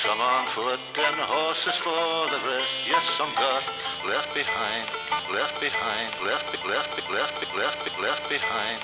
Some on foot and horses for the rest. Yes, some got left behind, left behind, left behind.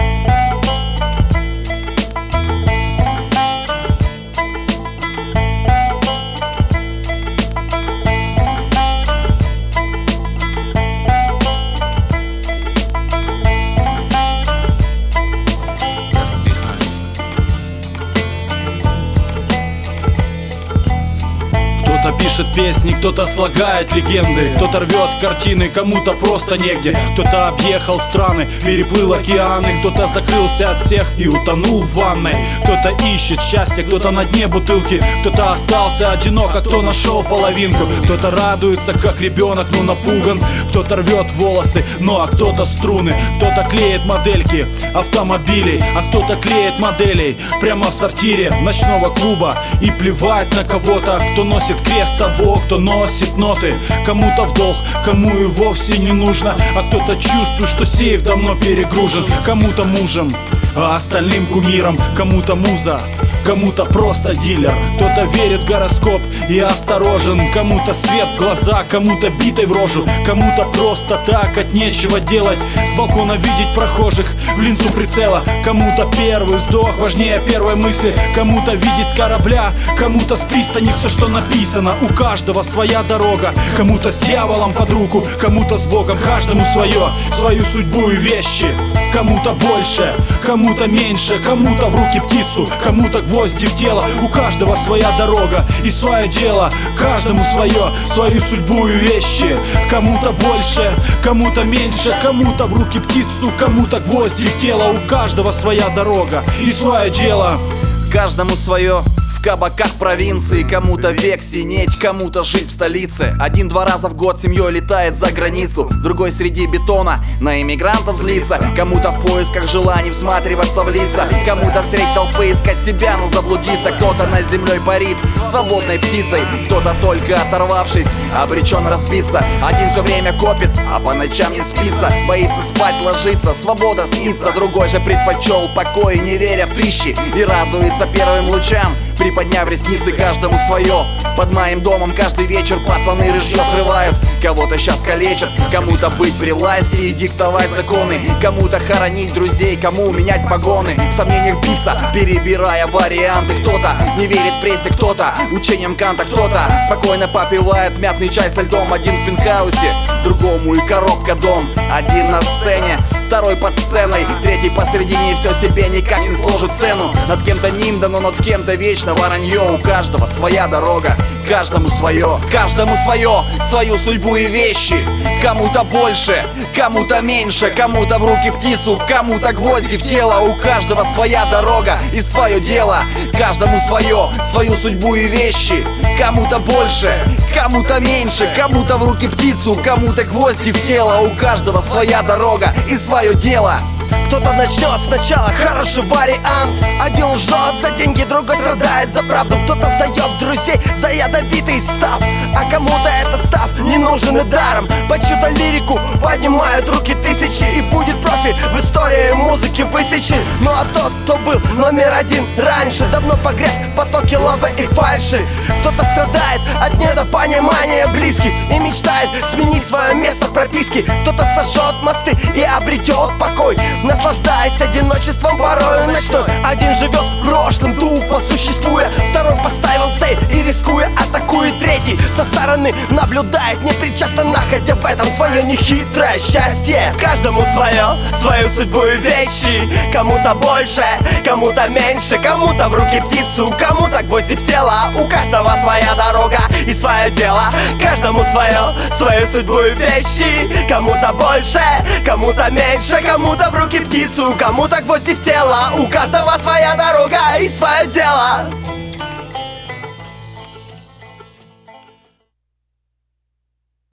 Кто-то пишет песни, кто-то слагает легенды, кто-то рвет картины, кому-то просто негде. Кто-то объехал страны, переплыл океаны, кто-то закрылся от всех и утонул в ванной. Кто-то ищет счастье, кто-то на дне бутылки, кто-то остался одинок, а кто нашел половинку. Кто-то радуется, как ребенок, но напуган. Кто-то рвет волосы, ну а кто-то струны. Кто-то клеит модельки автомобилей, а кто-то клеит моделей прямо в сортире ночного клуба. И плевать на кого-то, кто носит крест того, кто носит ноты. Кому-то в долг, кому и вовсе не нужно, а кто-то чувствует, что сейф давно перегружен. Кому-то мужем, а остальным кумиром. Кому-то муза, кому-то просто дилер. Кто-то верит в гороскоп и осторожен. Кому-то свет в глаза, кому-то битой в рожу. Кому-то просто так от нечего делать, с балкона видеть прохожих в линзу прицела. Кому-то первый вздох важнее первой мысли. Кому-то видеть с корабля, кому-то с пристани все, что написано. У каждого своя дорога. Кому-то с дьяволом под руку, кому-то с Богом. Каждому свое, свою судьбу и вещи. Кому-то больше, кому-то меньше, кому-то в руки птицу, кому-то гвозди в тело. У каждого своя дорога и свое дело. Каждому свое, свою судьбу и вещи. Кому-то больше, кому-то меньше, кому-то в руки птицу, кому-то гвозди в тело. У каждого своя дорога и свое дело. Каждому свое. В кабаках провинции, кому-то век синеть, кому-то жить в столице. Один-два раза в год семьей летает за границу, другой среди бетона на иммигрантов злится. Кому-то в поисках желаний всматриваться в лица, кому-то встреть толпы искать себя, но заблудиться. Кто-то над землей парит свободной птицей, кто-то только оторвавшись обречен разбиться. Один все время копит, а по ночам не спится, боится спать ложиться, свобода снится. Другой же предпочел покой, не веря в тысячи, и радуется первым лучам, приподняв ресницы. Каждому свое. Под моим домом каждый вечер пацаны рыжье срывают. Кого-то сейчас калечат, кому-то быть при власти и диктовать законы, кому-то хоронить друзей, кому менять погоны. В сомнениях биться, перебирая варианты. Кто-то не верит прессе, кто-то учением Канта, кто-то спокойно попивает мятный чай со льдом. Один в пентхаусе, другому и коробка дом. Один на сцене, второй под сценой, третий посередине, и все себе никак не сложит цену. Над кем-то нимда, но над кем-то вечно воронье. У каждого своя дорога, каждому свое. Каждому свое, свою судьбу и вещи. Кому-то больше, кому-то меньше, кому-то в руки птицу, кому-то гвозди в тело. У каждого своя дорога и свое дело. Каждому свое, свою судьбу и вещи. Кому-то больше, кому-то меньше, кому-то в руки птицу, кому-то гвозди в тело. У каждого своя дорога и свое дело. Кто-то начнет сначала, хороший вариант. Один лжет за деньги, другой страдает за правду. Кто-то сдает друзей за ядовитый став, а кому-то этот став не нужен и даром. Под чью-то лирику поднимают руки тысячи, и будет профи в истории музыки высечен. Ну а тот, кто был номер один раньше, давно погряз в потоке лавы и фальши. Кто-то страдает от недопонимания близких и мечтает сменить свое место в прописке. Кто-то сожжет мосты и обретет покой, наслаждаясь одиночеством порою ночной. Один живет прошлым, тупо существуя, второй поставил цель и рискуя атакует. Третий со стороны наблюдает, непричастно находя в этом свое нехитрое счастье. Каждому свое, свою судьбу и вещи. Кому-то больше, кому-то меньше, кому-то в руки птицу, кому-то гвозди в тело. У каждого своя дорога и свое дело. Каждому свое, свою судьбу и вещи. Кому-то больше, кому-то меньше, кому-то в руки птицу, кому-то гвозди в тело. У каждого своя дорога и свое дело.